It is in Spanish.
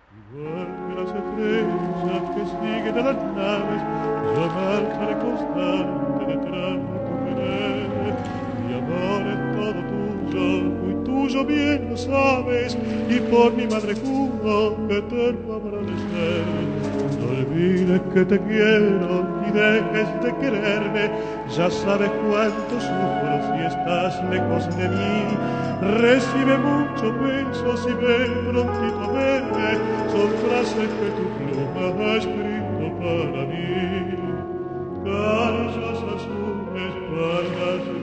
Igual que las estrellas que siguen a las naves, yo marcharé constante detrás de tu querer. Mi amor es todo tuyo, muy tuyo bien lo sabes, y por mi madre juro que eterno habrá de ser. No olvides que te quiero, ni dejes de quererme, ya sabes cuánto sufro si estás lejos de mí. Recibe muchos besos y ven prontito a verme, son frases que tu pluma ha escrito para mí. Cartas azules, palmas